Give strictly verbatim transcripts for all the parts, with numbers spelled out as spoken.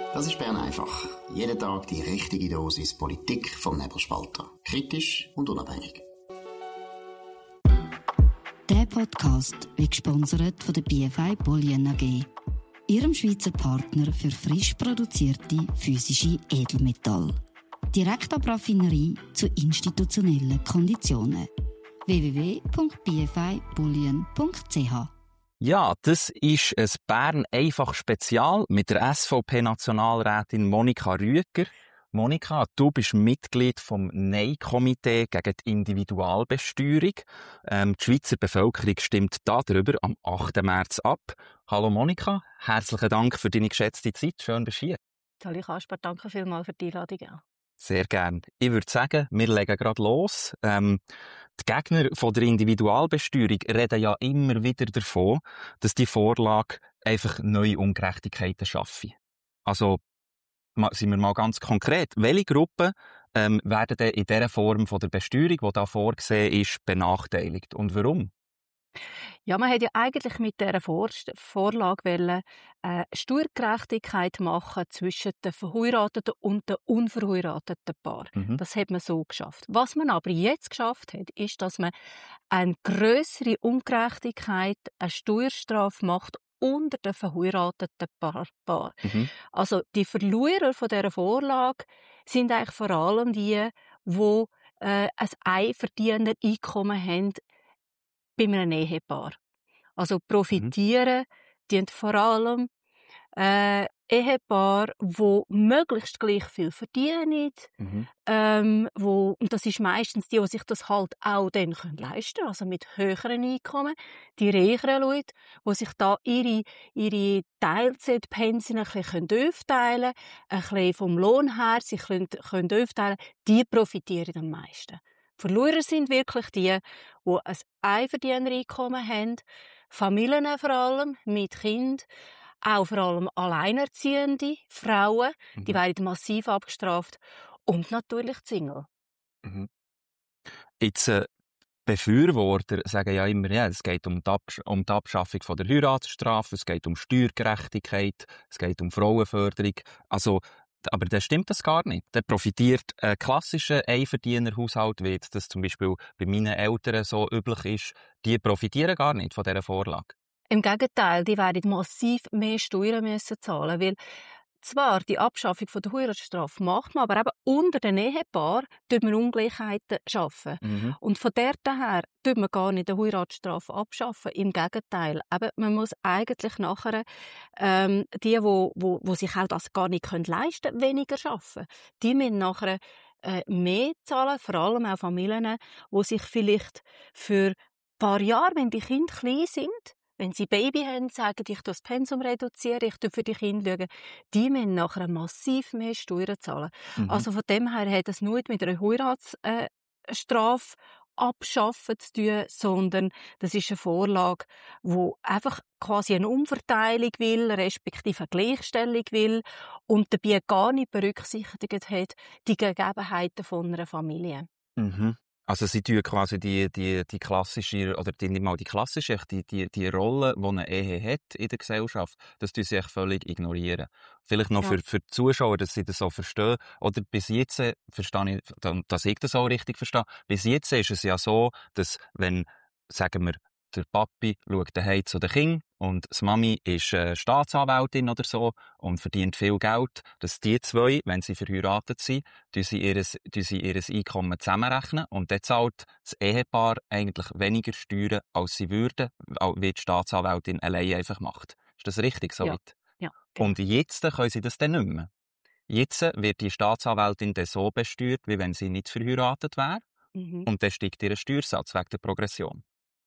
Das ist Bern einfach. Jeden Tag die richtige Dosis Politik vom Nebelspalter. Kritisch und unabhängig. Der Podcast wird gesponsert von der B F I Bullion A G, ihrem Schweizer Partner für frisch produzierte physische Edelmetalle. Direkt ab Raffinerie zu institutionellen Konditionen. w w w punkt b f i bullion punkt c h. Ja, das ist ein Bern-einfach-Spezial mit der S V P-Nationalrätin Monika Rüegger. Monika, du bist Mitglied vom Nein-Komitee gegen die Individualbesteuerung. Ähm, die Schweizer Bevölkerung stimmt darüber am achten März ab. Hallo Monika, herzlichen Dank für deine geschätzte Zeit. Schön, bist du hier. Hallo Kasper, danke vielmals für die Einladung. Ja. Sehr gern. Ich würde sagen, wir legen gerade los. Ähm, die Gegner von der Individualbesteuerung reden ja immer wieder davon, dass die Vorlage einfach neue Ungerechtigkeiten schaffe. Also, sind wir mal ganz konkret. Welche Gruppen ähm, werden denn in dieser Form von der Besteuerung, die da vorgesehen ist, benachteiligt? Und warum? Ja, man hat ja eigentlich mit dieser Vor- Vorlage wollen, äh, Steuergerechtigkeit machen zwischen den verheirateten und den unverheirateten Paaren. Mhm. Das hat man so geschafft. Was man aber jetzt geschafft hat, ist, dass man eine grössere Ungerechtigkeit, eine Steuerstrafe macht unter den verheirateten Paar. Paar. Mhm. Also die Verlierer von dieser Vorlage sind eigentlich vor allem die, die äh, ein einverdienender Einkommen haben bei einem Ehepaar. Also profitieren, mhm. die vor allem äh, Ehepaare, die möglichst gleich viel verdienen, mhm. ähm, wo, und das ist meistens die, die sich das halt auch dann können leisten können, also mit höheren Einkommen, die reicheren Leute, die sich da ihre, ihre Teilzeitpensionen ein bisschen aufteilen können, ein bisschen vom Lohn her sich können, können aufteilen, die profitieren am meisten. Verlierer sind wirklich die, die ein Einverdienereinkommen haben, Familien vor allem, mit Kind, auch vor allem alleinerziehende Frauen, mhm. die werden massiv abgestraft, und natürlich die Single. Mhm. Jetzt, äh, Befürworter sagen ja immer, ja, es geht um die, Absch- um die Abschaffung von der Heiratsstrafe, es geht um Steuergerechtigkeit, es geht um Frauenförderung. Also, aber das stimmt das gar nicht. Der profitiert ein klassischer Einverdienerhaushalt, wie das zum Beispiel bei meinen Eltern so üblich ist, die profitieren gar nicht von dieser Vorlage. Im Gegenteil, die werden massiv mehr Steuern müssen zahlen, weil zwar die Abschaffung von der Heiratsstrafe macht man, aber eben unter den Ehepaaren tut man Ungleichheiten schaffen. Mhm. Und von dort her tut man gar nicht die Heiratsstrafe abschaffen. Im Gegenteil, eben, man muss eigentlich nachher ähm, die, wo, wo, wo sich auch das gar nicht leisten können, weniger schaffen. Die müssen nachher äh, mehr zahlen, vor allem auch Familien, die sich vielleicht für ein paar Jahre, wenn die Kinder klein sind, wenn sie Baby haben, sagen, ich das Pensum reduziere, ich schaue für die Kinder schauen, die müssen nachher massiv mehr Steuern zahlen. Mhm. Also von dem her hat es nicht mit einer Heiratsstrafe abschaffen zu tun, sondern das ist eine Vorlage, die einfach quasi eine Umverteilung will, respektive eine Gleichstellung will und dabei gar nicht berücksichtigt hat die Gegebenheiten von einer Familie. Mhm. Also sie tun quasi die, die, die klassische, oder die, nicht mal die klassische, die, die, die Rolle, die eine Ehe hat in der Gesellschaft, das tun sie echt völlig ignorieren. Vielleicht noch ja. für, für die Zuschauer, dass sie das so verstehen. Oder bis jetzt, äh, verstehe ich, dass ich das auch richtig verstehe, bis jetzt ist es ja so, dass wenn, sagen wir, der Papi schaut daheim zu den Kindern und die Mami ist äh, Staatsanwältin oder so und verdient viel Geld, dass die zwei, wenn sie verheiratet sind, tun sie ihres, tun sie ihres Einkommen zusammenrechnen und dann zahlt das Ehepaar eigentlich weniger Steuern, als sie würden, wie die Staatsanwältin allein einfach macht. Ist das richtig so? Ja. Ja, genau. Und jetzt können sie das dann nicht mehr. Jetzt wird die Staatsanwältin dann so besteuert, wie wenn sie nicht verheiratet wäre, mhm. und dann steigt ihr Steuersatz wegen der Progression.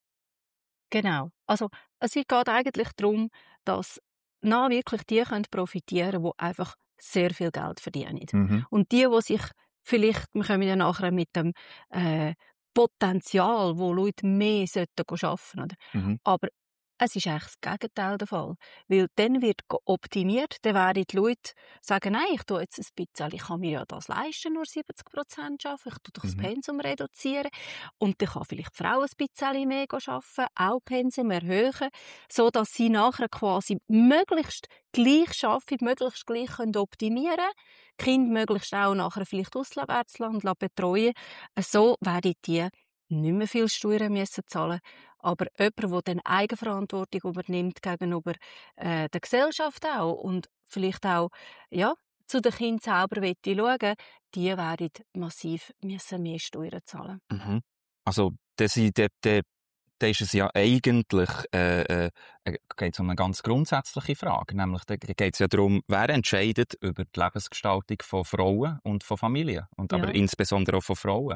Genau. Also, es geht eigentlich darum, dass na wirklich die können profitieren, die einfach sehr viel Geld verdienen. Mhm. Und die, die sich vielleicht, wir kommen ja nachher mit dem äh, Potenzial, wo Leute mehr sollten arbeiten sollten. Mhm. Aber Es ist eigentlich das Gegenteil der Fall. Weil dann wird optimiert, dann werden die Leute sagen, nein, ich tue jetzt ein bisschen, ich kann mir ja das leisten, nur siebzig Prozent arbeiten, ich tue doch das Mhm. Pensum reduzieren und dann kann vielleicht die Frau ein bisschen mehr arbeiten, auch Pensum erhöhen, sodass sie nachher quasi möglichst gleich arbeiten, möglichst gleich können optimieren können, die Kinder möglichst auch nachher vielleicht auswärts und betreuen. So werden die nicht mehr viel Steuern müssen zahlen. Aber jemand, der dann Eigenverantwortung übernimmt gegenüber äh, der Gesellschaft auch und vielleicht auch ja, zu den Kindern selber schauen, die werden massiv müssen mehr Steuern zahlen. Mhm. Also, das, da, da, da ist es ja eigentlich äh, äh, geht's um eine ganz grundsätzliche Frage. Nämlich da geht es ja darum, wer entscheidet über die Lebensgestaltung von Frauen und von Familien. Und Ja. aber insbesondere auch von Frauen.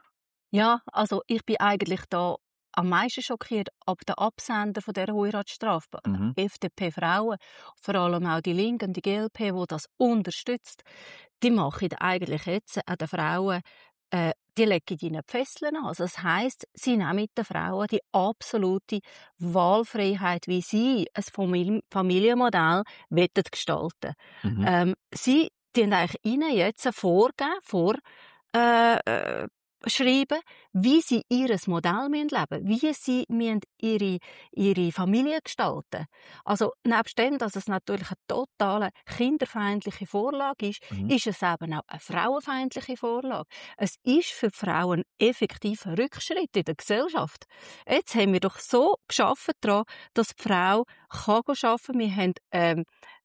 Ja, also ich bin eigentlich da am meisten schockiert ab den Absender von dieser Heiratsstrafe. Mhm. F D P-Frauen, vor allem auch die Linken, die G L P, die das unterstützt, die machen eigentlich jetzt an den Frauen, äh, die legen ihnen die Fesseln an. Also das heisst, sie nehmen den Frauen die absolute Wahlfreiheit, wie sie ein Famili- Familienmodell wollen gestalten. Mhm. Ähm, sie tun eigentlich ihnen jetzt vorgeben, vor, äh, äh, schreiben, wie sie ihr Modell leben müssen, wie sie ihre, ihre Familie gestalten. Also, nebst dem, dass es natürlich eine total kinderfeindliche Vorlage ist, Mhm. ist es eben auch eine frauenfeindliche Vorlage. Es ist für die Frauen effektiv ein Rückschritt in der Gesellschaft. Jetzt haben wir doch so geschaffen daran, dass die Frau kann arbeiten kann. Wir haben ähm,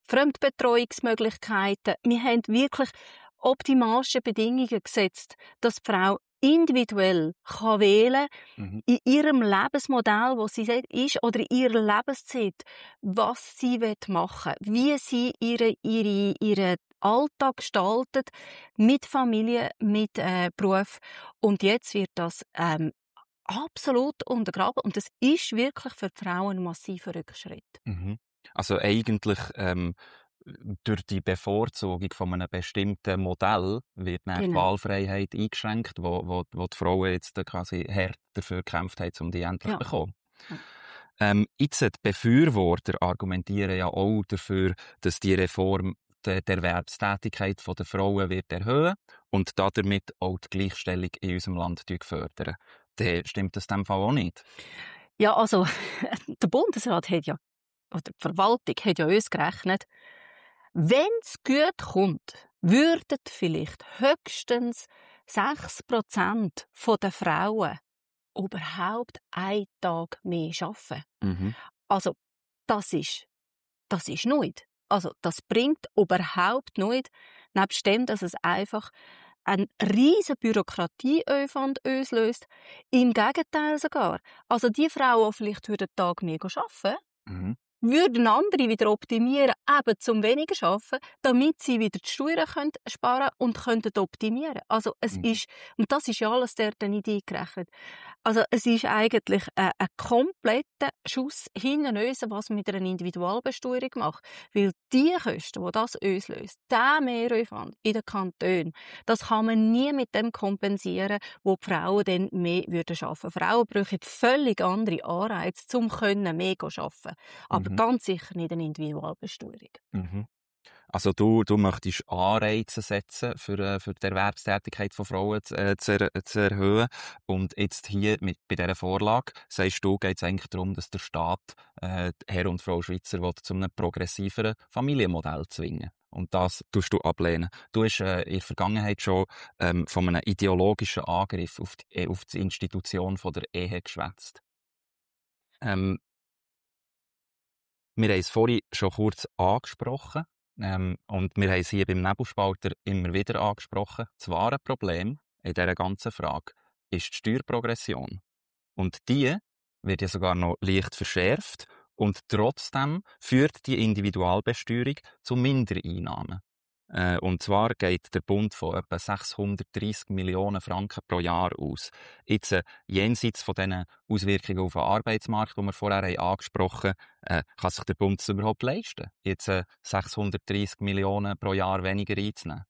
Fremdbetreuungsmöglichkeiten. Wir haben wirklich optimalste Bedingungen gesetzt, dass die Frau individuell kann wählen Mhm. in ihrem Lebensmodell, wo sie ist, oder in ihrer Lebenszeit, was sie machen will, wie sie ihre, ihre, ihren Alltag gestaltet, mit Familie, mit äh, Beruf. Und jetzt wird das ähm, absolut untergraben. Und das ist wirklich für die Frauen ein massiver Rückschritt. Mhm. Also eigentlich ähm, durch die Bevorzugung von einem bestimmten Modell wird dann die Genau. Wahlfreiheit eingeschränkt, wo, wo, wo die Frauen jetzt quasi hart dafür gekämpft haben, um die endlich Ja. zu bekommen. Ja. Ähm, jetzt die Befürworter argumentieren ja auch dafür, dass die Reform die, die Erwerbstätigkeit der Frauen wird erhöhen und damit auch die Gleichstellung in unserem Land fördern. Dann stimmt das in dem Fall auch nicht. Ja, also der Bundesrat hat ja, oder die Verwaltung hat ja uns gerechnet, wenn es gut kommt, würden vielleicht höchstens sechs Prozent der Frauen überhaupt einen Tag mehr arbeiten. Mhm. Also, das ist, das ist nichts. Also, das bringt überhaupt nichts, nebst dem, dass es einfach einen riesen Bürokratieaufwand auslöst. Im Gegenteil sogar. Also, die Frauen, die vielleicht einen Tag mehr arbeiten, Mhm. würden andere wieder optimieren, eben zum weniger arbeiten, damit sie wieder die Steuern können sparen und könnten optimieren. Also es Mhm. ist, und das ist ja alles dort nicht eingerechnet. Also es ist eigentlich ein, ein kompletter Schuss hinten raus, was man mit einer Individualbesteuerung macht. Weil die Kosten, die das auslöst, der Mehraufwand in den Kantonen, das kann man nie mit dem kompensieren, wo die Frauen dann mehr würden arbeiten. Frauen brauchen völlig andere Anreize, um mehr zu arbeiten. Aber Mhm. ganz sicher nicht eine Individualbesteuerung. Mhm. Also du, du möchtest Anreize setzen, für, äh, für die Erwerbstätigkeit von Frauen zu, äh, zu, er, zu erhöhen. Und jetzt hier mit, bei dieser Vorlage, sagst du, geht es eigentlich darum, dass der Staat äh, Herr und Frau Schweizer will, zu einem progressiveren Familienmodell zwingen. Und das tust du ablehnen. Du hast äh, in der Vergangenheit schon ähm, von einem ideologischen Angriff auf die, auf die Institution von der Ehe geschwätzt. Ähm, Wir haben es vorhin schon kurz angesprochen ähm, und wir haben es hier beim Nebelspalter immer wieder angesprochen. Das wahre Problem in dieser ganzen Frage ist die Steuerprogression. Und die wird ja sogar noch leicht verschärft und trotzdem führt die Individualbesteuerung zu Mindereinnahmen. Äh, und zwar geht der Bund von etwa sechshundertdreissig Millionen Franken pro Jahr aus. Jetzt, äh, jenseits von diesen Auswirkungen auf den Arbeitsmarkt, die wir vorher haben angesprochen haben, äh, kann sich der Bund das überhaupt leisten, jetzt äh, sechshundertdreissig Millionen pro Jahr weniger einzunehmen?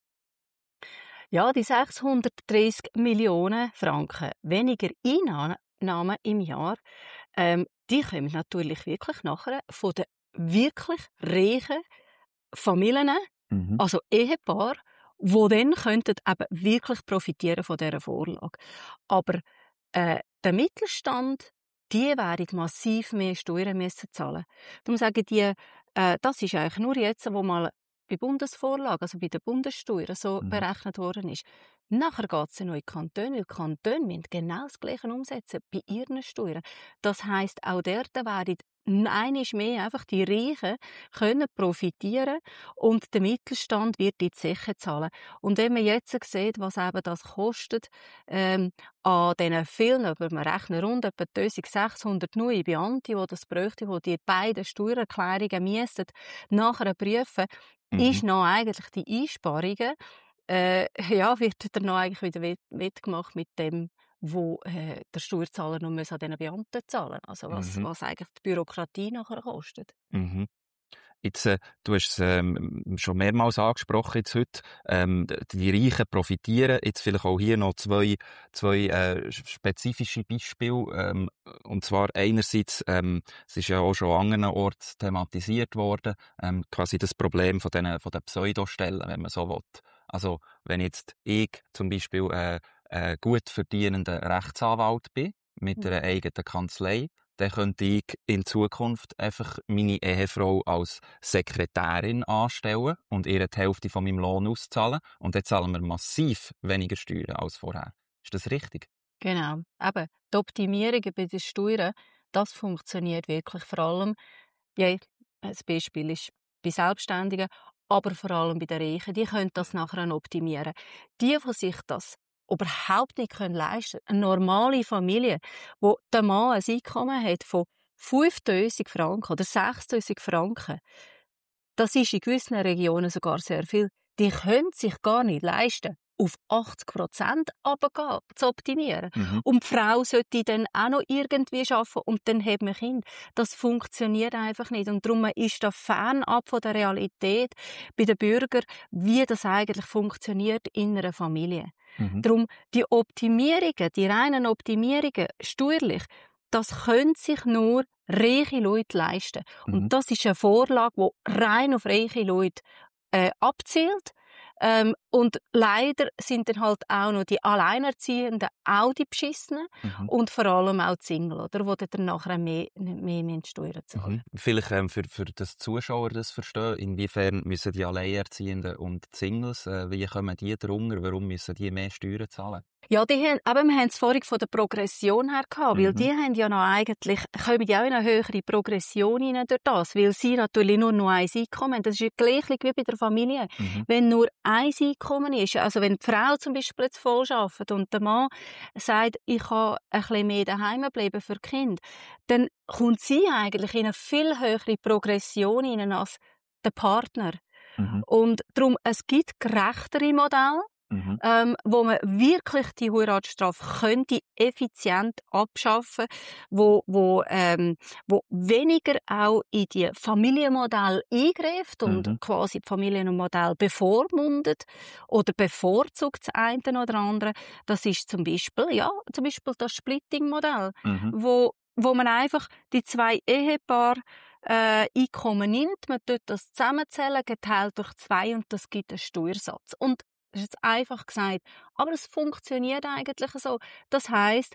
Ja, die sechshundertdreissig Millionen Franken weniger Einnahmen im Jahr, ähm, die kommen natürlich wirklich nachher von den wirklich reichen Familien, mhm. also Ehepaare, die dann könnten eben wirklich profitieren von dieser Vorlage. Aber äh, der Mittelstand, die werden massiv mehr Steuern müssen zahlen. Darum sagen die, äh, das ist eigentlich nur jetzt, wo mal bei Bundesvorlage, also bei der Bundessteuer, so mhm. berechnet worden ist. Nachher geht es ja noch in die Kantone, weil die Kantone müssen genau das Gleiche umsetzen bei ihren Steuern. Das heisst, auch dort werden einmal mehr einfach die Reichen können profitieren und der Mittelstand wird die Zeche zahlen. Und wenn man jetzt sieht, was eben das kostet, ähm, an diesen vielen, aber man rechnet rund etwa eintausendsechshundert neue Beamte, die das bräuchten, die die beiden Steuererklärungen müssen nachher prüfen, mhm. ist noch eigentlich die Einsparungen, äh, ja, wird dann noch eigentlich wieder wettgemacht mit dem, wo äh, der Steuerzahler noch an diesen Beamten zahlen muss. Also was, mhm. was eigentlich die Bürokratie nachher kostet. Mhm. Jetzt, äh, du hast es ähm, schon mehrmals angesprochen jetzt heute, ähm, die Reichen profitieren. Jetzt vielleicht auch hier noch zwei, zwei äh, spezifische Beispiele. Ähm, und zwar einerseits, ähm, es ist ja auch schon an anderen Orten thematisiert worden, ähm, quasi das Problem von den, von den Pseudostellen, wenn man so will. Also wenn jetzt ich zum Beispiel äh, äh, gut verdienender Rechtsanwalt bin, mit einer eigenen Kanzlei, dann könnte ich in Zukunft einfach meine Ehefrau als Sekretärin anstellen und ihr die Hälfte von meinem Lohn auszahlen. Und dann zahlen wir massiv weniger Steuern als vorher. Ist das richtig? Genau. Eben, die Optimierung bei den Steuern, das funktioniert wirklich. Vor allem, ja, das Beispiel ist bei Selbstständigen, aber vor allem bei den Reichen. Die können das nachher optimieren. Die, die sich das überhaupt nicht leisten können. Eine normale Familie, wo der Mann ein Einkommen hat von fünftausend Franken oder sechstausend Franken, das ist in gewissen Regionen sogar sehr viel, die können sich gar nicht leisten, auf achtzig Prozent runterzugehen, zu optimieren. Mhm. Und die Frau sollte dann auch noch irgendwie arbeiten und dann hat man Kinder. Das funktioniert einfach nicht. Und darum ist das fernab von der Realität bei den Bürgern, wie das eigentlich funktioniert in einer Familie. Mhm. Darum, die Optimierungen, die reinen Optimierungen, steuerlich, das können sich nur reiche Leute leisten. Mhm. Und das ist eine Vorlage, die rein auf reiche Leute äh, abzielt. Ähm, und leider sind dann halt auch noch die Alleinerziehenden auch die Beschissenen mhm. und vor allem auch die Single, oder, die dann nachher mehr, mehr, mehr Steuern zahlen. Mhm. Vielleicht ähm, für, für das Zuschauer das verstehen, inwiefern müssen die Alleinerziehenden und die Singles, äh, wie kommen die drunter, warum müssen die mehr Steuern zahlen? Ja, die haben, aber wir haben es vorhin von der Progression her gehabt, weil mhm. die haben ja noch eigentlich, kommen ja auch in eine höhere Progression rein durch das, weil sie natürlich nur noch ein Einkommen haben. Das ist ja gleich wie bei der Familie. Mhm. Wenn nur ein Einkommen ist, also wenn die Frau zum Beispiel jetzt voll arbeitet und der Mann sagt, ich kann ein bisschen mehr daheim bleiben für die Kinder, dann kommt sie eigentlich in eine viel höhere Progression rein als der Partner. Mhm. Und darum, es gibt gerechtere Modelle, Mhm. Ähm, wo man wirklich die Heiratsstrafe könnte effizient abschaffen, wo, wo, ähm, wo weniger auch in die Familienmodell eingreift und mhm. quasi die Familienmodell bevormundet oder bevorzugt das eine oder andere. Das ist zum Beispiel, ja, zum Beispiel das Splitting-Modell, mhm. wo, wo man einfach die zwei Ehepaare Äh, Einkommen nimmt, man tut das zusammenzählen, geteilt durch zwei und das gibt einen Steuersatz. Und das ist jetzt einfach gesagt, aber es funktioniert eigentlich so. Das heisst,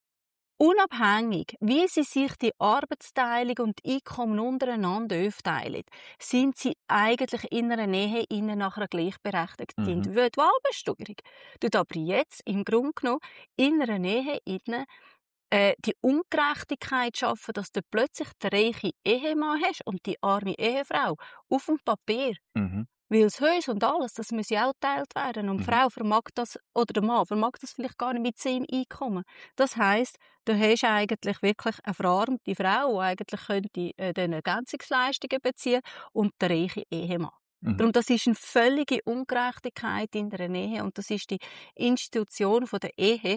unabhängig, wie sie sich die Arbeitsteilung und die Einkommen untereinander aufteilen, sind sie eigentlich in einer Nähe innen nachher gleichberechtigt mhm. Individualbesteuerung. Tut aber jetzt im Grunde genommen in einer Nähe innen äh, die Ungerechtigkeit schaffen, dass du plötzlich den reichen Ehemann hast und die arme Ehefrau auf dem Papier. Mhm. Weil das Haus und alles, das muss ja auch geteilt werden. Und die mhm. Frau vermag das, oder der Mann vermag das vielleicht gar nicht mit seinem Einkommen. Das heisst, du hast eigentlich wirklich eine verarmte Frau, die eigentlich könnte äh, dann Ergänzungsleistungen beziehen und der reiche Ehemann. Mhm. Darum, das ist eine völlige Ungerechtigkeit in der Ehe und das ist die Institution von der Ehe,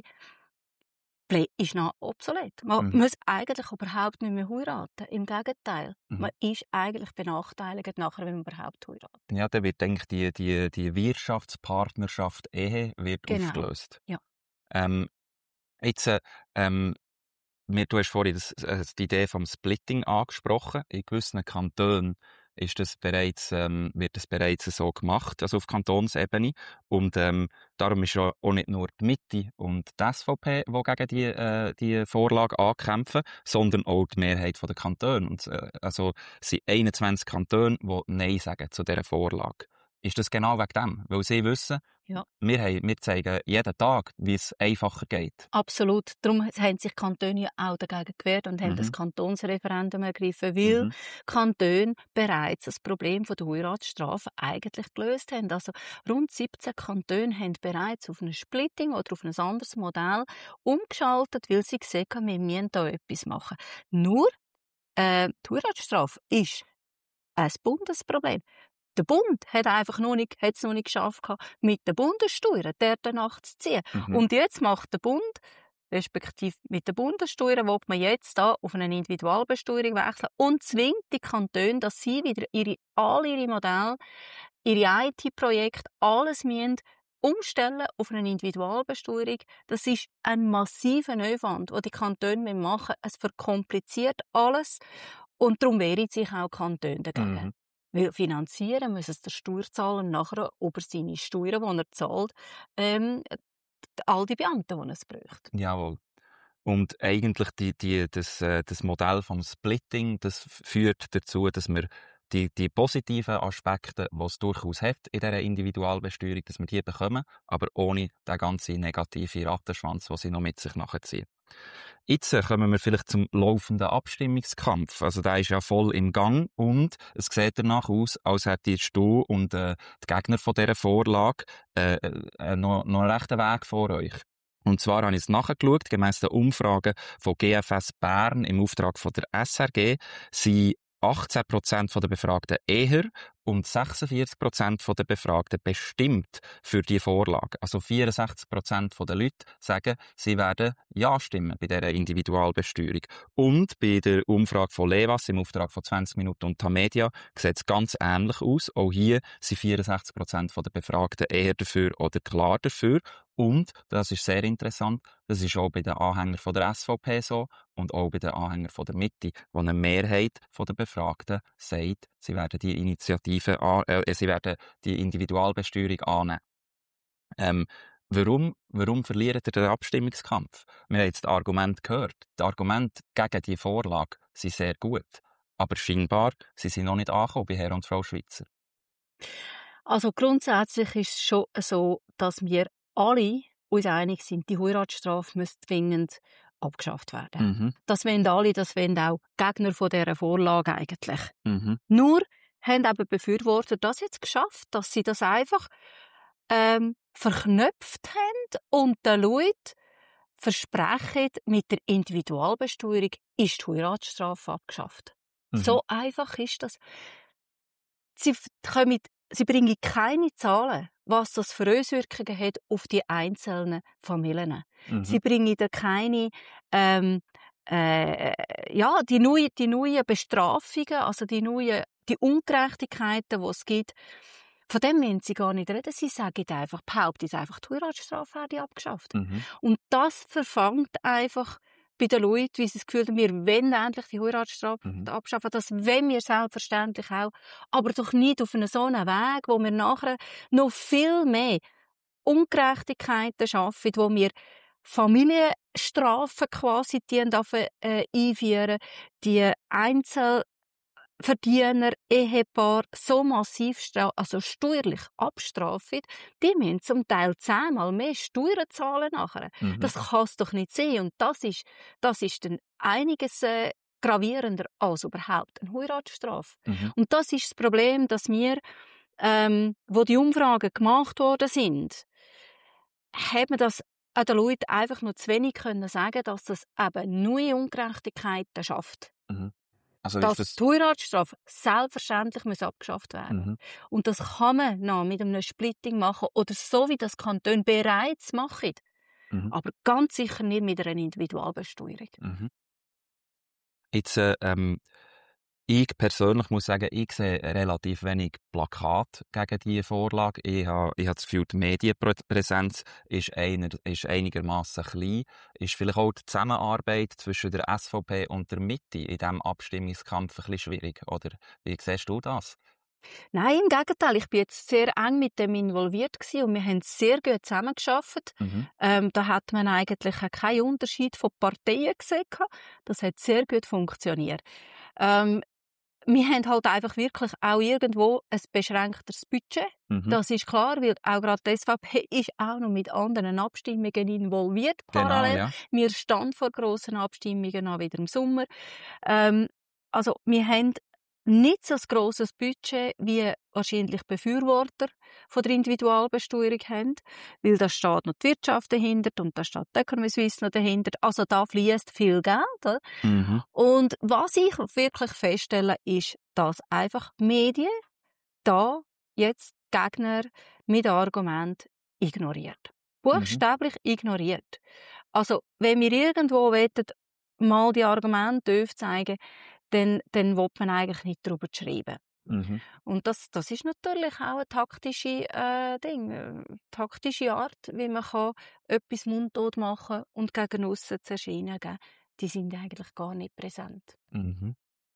ist noch obsolet. Man mhm. muss eigentlich überhaupt nicht mehr heiraten. Im Gegenteil. Mhm. Man ist eigentlich benachteiligt nachher, wenn man überhaupt heiratet. Ja, dann wird denke die, die, die Wirtschaftspartnerschaft Ehe wird genau. aufgelöst. Ja. Ähm, jetzt, ähm, mir, du hast vorhin das, äh, die Idee vom Splitting angesprochen. In gewissen Kantonen ist das bereits, ähm, wird das bereits so gemacht, also auf Kantonsebene. Und ähm, darum ist ja auch nicht nur die Mitte und die S V P, die gegen die, äh, die Vorlage ankämpfen, sondern auch die Mehrheit der Kantone. Und, äh, also es sind einundzwanzig Kantone, die Nein sagen zu dieser Vorlage. Ist das genau wegen dem? Weil sie wissen, ja. wir, haben, wir zeigen jeden Tag, wie es einfacher geht. Absolut. Darum haben sich Kantone ja auch dagegen gewehrt und haben Mhm. das Kantonsreferendum ergriffen, weil Mhm. Kantone bereits das Problem von der Heiratsstrafe eigentlich gelöst haben. Also rund siebzehn Kantone haben bereits auf ein Splitting oder auf ein anderes Modell umgeschaltet, weil sie gesehen haben, wir müssen da etwas machen. Nur äh, die Heiratsstrafe ist ein Bundesproblem. Der Bund hat einfach noch nicht, hat es noch nicht geschafft, mit den Bundessteuern dort nachzuziehen. Mhm. Und jetzt macht der Bund, respektive mit den Bundessteuern, will man jetzt da auf eine Individualbesteuerung wechseln und zwingt die Kantone, dass sie wieder ihre, all ihre Modelle, ihre I T-Projekte, alles müssen umstellen auf eine Individualbesteuerung. Das ist ein massiver Aufwand, den die Kantone machen müssen. Es verkompliziert alles und darum wehren sich auch die Kantone dagegen. Mhm. Weil finanzieren muss es der Steuerzahler nachher über seine Steuern, die er zahlt, ähm, all die Beamten, die es braucht. Jawohl. Und eigentlich die, die, das, äh, das Modell vom Splitting, das führt dazu, dass wir die, die positiven Aspekte, die es durchaus hat in dieser Individualbesteuerung, dass wir die bekommen, aber ohne den ganzen negativen Rattenschwanz, den sie noch mit sich nachziehen. Jetzt kommen wir vielleicht zum laufenden Abstimmungskampf. Also der ist ja voll im Gang und es sieht danach aus, als hättest du und äh, die Gegner von dieser Vorlage äh, äh, noch, noch einen rechten Weg vor euch. Und zwar habe ich es nachgeschaut, gemäss den Umfragen von G F S Bern im Auftrag von der S R G sind achtzehn Prozent der Befragten eher und sechsundvierzig Prozent der Befragten bestimmt für die Vorlage. Also vierundsechzig Prozent der Leute sagen, sie werden Ja stimmen bei dieser Individualbesteuerung. Und bei der Umfrage von Levas im Auftrag von zwanzig Minuten und Tamedia sieht es ganz ähnlich aus. Auch hier sind vierundsechzig Prozent der Befragten eher dafür oder klar dafür. Und, das ist sehr interessant, das ist auch bei den Anhängern von der S V P so und auch bei den Anhängern von der Mitte, wo eine Mehrheit der Befragten sagt, sie werden die Initiative, äh, sie werden die Individualbesteuerung annehmen. Ähm, warum, warum verliert ihr den Abstimmungskampf? Wir haben jetzt das Argument gehört. Die Argumente gegen die Vorlage sind sehr gut. Aber scheinbar sind sie noch nicht angekommen bei Herr und Frau Schweizer. Also grundsätzlich ist es schon so, dass wir alle uns einig sind, die Heiratsstrafe müsste zwingend abgeschafft werden. Mhm. Das wollen alle, das wollen auch Gegner von dieser Vorlage eigentlich. Mhm. Nur haben eben Befürworter das jetzt geschafft, dass sie das einfach ähm, verknüpft haben und den Leuten versprechen, mit der Individualbesteuerung ist die Heiratsstrafe abgeschafft. Mhm. So einfach ist das. Sie, kommen, sie bringen keine Zahlen, was das für Auswirkungen hat auf die einzelnen Familien. Mhm. Sie bringen da keine ähm, äh, ja, die neuen, die neuen Bestrafungen, also die neuen, die Ungerechtigkeiten, die es gibt. Von dem müssen sie gar nicht reden. Sie sagen einfach, behaupten einfach, die Heiratsstrafe werde abgeschafft. Mhm. Und das verfangt einfach bei den Leuten, wie sie das Gefühl haben, wir wollen endlich die Heiratsstrafe Mhm. abschaffen. Das wollen wir selbstverständlich auch. Aber doch nicht auf einen so einen Weg, wo wir nachher noch viel mehr Ungerechtigkeiten schaffen, wo wir Familienstrafen quasi die äh, einführen, die Einzelverdiener, Ehepaar so massiv stra- also steuerlich abstrafen, die müssen zum Teil zehnmal mehr Steuern zahlen nachher. Mhm. Das kann es doch nicht sein. Und das ist, das ist dann einiges äh, gravierender als überhaupt eine Heiratsstrafe. Mhm. Und das ist das Problem, dass wir, ähm, wo die Umfragen gemacht worden sind, hat man das an den Leuten einfach nur zu wenig können sagen, dass das eben neue Ungerechtigkeiten schafft. Mhm. Also Dass ist das... die Heiratsstrafe selbstverständlich muss abgeschafft werden. Mhm. Und das kann man noch mit einem Splitting machen oder so, wie das Kantone bereits machen. Mhm. Aber ganz sicher nicht mit einer Individualbesteuerung. Mhm. Jetzt, äh, ähm, Ich persönlich muss sagen, ich sehe relativ wenig Plakate gegen diese Vorlage. Ich habe, ich habe das Gefühl, die Medienpräsenz ist, einer, ist einigermaßen klein. Ist vielleicht auch die Zusammenarbeit zwischen der S V P und der Mitte in diesem Abstimmungskampf ein bisschen schwierig? Oder wie siehst du das? Nein, im Gegenteil. Ich bin jetzt sehr eng mit dem involviert gewesen und wir haben sehr gut zusammengearbeitet. Mhm. Ähm, da hat man eigentlich auch keinen Unterschied von Parteien gesehen. Das hat sehr gut funktioniert. Ähm, Wir haben halt einfach wirklich auch irgendwo ein beschränkteres Budget. Mhm. Das ist klar, weil auch gerade die S V P ist auch noch mit anderen Abstimmungen involviert parallel. Genau, ja. Wir stehen vor grossen Abstimmungen auch wieder im Sommer. Ähm, also wir haben nicht so ein grosses Budget, wie wahrscheinlich Befürworter von der Individualbesteuerung haben, weil da steht noch die Wirtschaft dahinter und da steht die Economy Suisse noch dahinter. Also da fließt viel Geld. Mhm. Und was ich wirklich feststelle, ist, dass einfach die Medien da jetzt Gegner mit Argument ignoriert. Buchstäblich mhm. ignoriert. Also wenn wir irgendwo wollen, mal die Argumente zeigen, dann, dann will man eigentlich nicht darüber schreiben. Mhm. Und das, das ist natürlich auch eine taktische, äh, Ding, äh, taktische Art, wie man kann etwas mundtot machen und gegen aussen zu erscheinen geben. Die sind eigentlich gar nicht präsent. Mhm.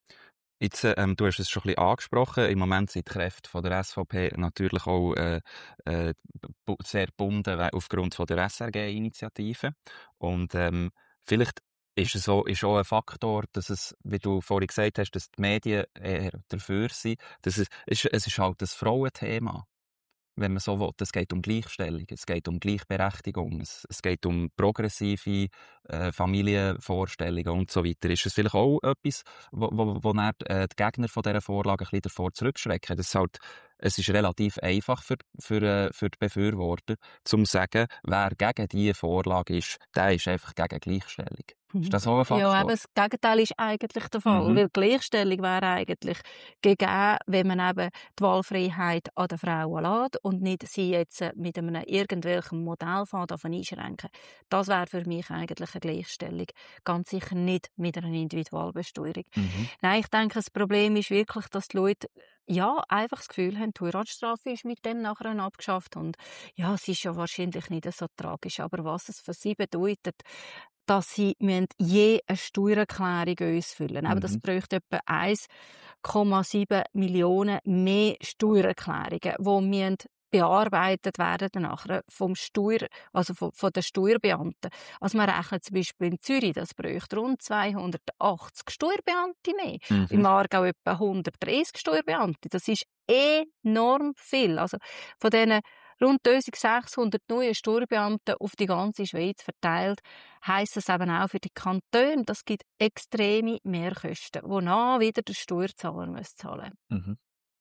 Jetzt, ähm, du hast es schon ein bisschen angesprochen, im Moment sind die Kräfte von der S V P natürlich auch äh, äh, sehr gebunden aufgrund von der S R G-Initiative. Und ähm, vielleicht ist es auch, ist auch ein Faktor, dass es, wie du vorhin gesagt hast, dass die Medien eher dafür sind. Dass es, es ist halt ein Frauenthema, wenn man so will. Es geht um Gleichstellung, es geht um Gleichberechtigung, es, es geht um progressive äh, Familienvorstellungen und so weiter. Ist es vielleicht auch etwas, wo, wo, wo dann, äh, die Gegner von dieser Vorlage ein bisschen davor zurückschrecken? Das ist halt, es ist relativ einfach für, für, äh, für die Befürworter, zu sagen, wer gegen diese Vorlage ist, der ist einfach gegen Gleichstellung. Ist das auch ein Faktor? Ja, aber das Gegenteil ist eigentlich der Fall. Mhm. Weil Gleichstellung wäre eigentlich gegeben, wenn man eben die Wahlfreiheit an den Frauen lässt und nicht sie jetzt mit einem irgendwelchen Modell davon einschränken. Das wäre für mich eigentlich eine Gleichstellung. Ganz sicher nicht mit einer Individualbesteuerung. Mhm. Nein, ich denke, das Problem ist wirklich, dass die Leute ja, einfach das Gefühl haben, die Heiratsstrafe ist mit dem nachher abgeschafft. Und ja, es ist ja wahrscheinlich nicht so tragisch. Aber was es für sie bedeutet, dass sie je eine Steuererklärung ausfüllen. Mhm. Das bräuchte etwa eins Komma sieben Millionen mehr Steuererklärungen, die bearbeitet werden nachher vom Steuer, also von, von den Steuerbeamten. Also man rechnet zum Beispiel in Zürich, das bräuchte rund zweihundertachtzig Steuerbeamte mehr. Mhm. Im Aargau etwa hundertdreißig Steuerbeamte. Das ist enorm viel. Also von diesen rund eintausendsechshundert neue Steuerbeamten auf die ganze Schweiz verteilt, heisst das eben auch für die Kantone, das gibt extreme Mehrkosten, wonach wieder der Steuerzahler muss zahlen muss. Mhm.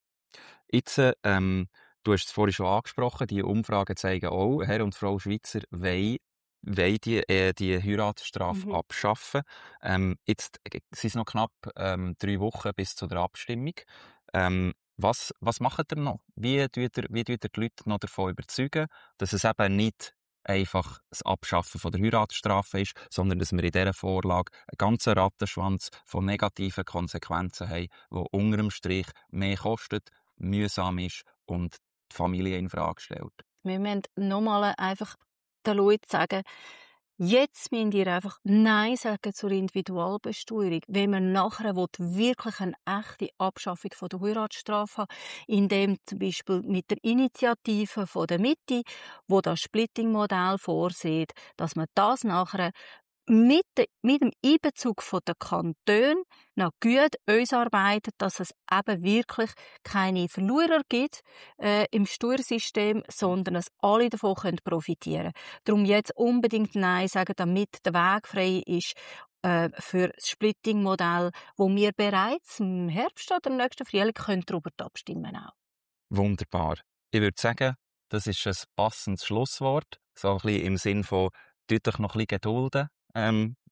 Jetzt, ähm, du hast es vorhin schon angesprochen, die Umfragen zeigen auch, Herr und Frau Schweizer wollen, wollen die, äh, die Heiratsstrafe mhm. abschaffen. Ähm, jetzt sind es noch knapp ähm, drei Wochen bis zu der Abstimmung. Ähm, Was, was macht ihr noch? Wie tut ihr, wie tut ihr die Leute noch davon überzeugen, dass es eben nicht einfach das Abschaffen von der Heiratsstrafe ist, sondern dass wir in dieser Vorlage einen ganzen Rattenschwanz von negativen Konsequenzen haben, die unter dem Strich mehr kostet, mühsam ist und die Familie in Frage stellt? Wir müssen nochmal einfach den Leuten sagen, jetzt müsst ihr einfach Nein sagen zur Individualbesteuerung, wenn man nachher wirklich eine echte Abschaffung von der Heiratsstrafe haben, indem zum Beispiel mit der Initiative von der Mitte, wo das Splitting-Modell vorsieht, dass man das nachher mit, de, mit dem Einbezug der Kantone noch gut ausarbeitet, dass es eben wirklich keine Verlierer gibt äh, im Steuersystem, sondern dass alle davon können profitieren können. Darum jetzt unbedingt Nein sagen, damit der Weg frei ist äh, für das Splitting-Modell, wo wir bereits im Herbst oder im nächsten Frühling können darüber abstimmen auch. Wunderbar. Ich würde sagen, das ist ein passendes Schlusswort. So ein bisschen im Sinn von, tut euch noch ein bisschen gedulden. Ähm,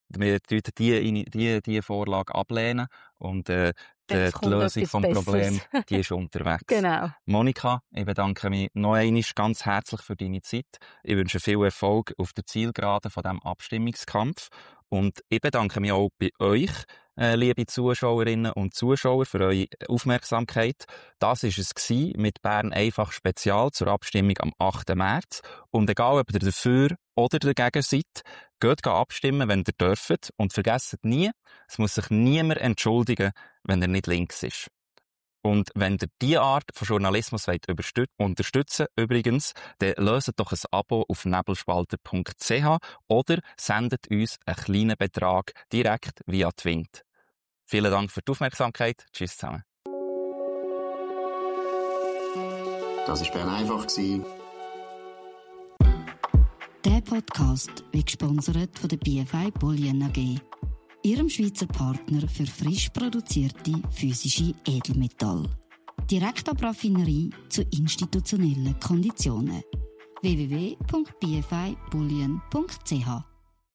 wir lehnen die, die, die Vorlage ablehnen und äh, die, die Lösung des Problems, die ist unterwegs. Genau. Monika, ich bedanke mich noch einmal ganz herzlich für deine Zeit. Ich wünsche viel Erfolg auf der Zielgeraden von diesem Abstimmungskampf. Und ich bedanke mich auch bei euch, äh, liebe Zuschauerinnen und Zuschauer, für eure Aufmerksamkeit. Das war es mit Bern einfach Spezial zur Abstimmung am achten März. Und egal, ob ihr dafür oder dagegen seid, geht abstimmen, wenn ihr dürft. Und vergesst nie, es muss sich niemand entschuldigen, wenn er nicht links ist. Und wenn ihr diese Art von Journalismus wollt unterstützen übrigens, dann löst doch ein Abo auf nebelspalter punkt c h oder sendet uns einen kleinen Betrag direkt via Twint. Vielen Dank für die Aufmerksamkeit. Tschüss zusammen. Das war Bern einfach. Der Podcast wird gesponsert von der B F I Bolligen A G, Ihrem Schweizer Partner für frisch produzierte physische Edelmetalle. Direkt ab Raffinerie zu institutionellen Konditionen. w w w punkt b f i bullion punkt c h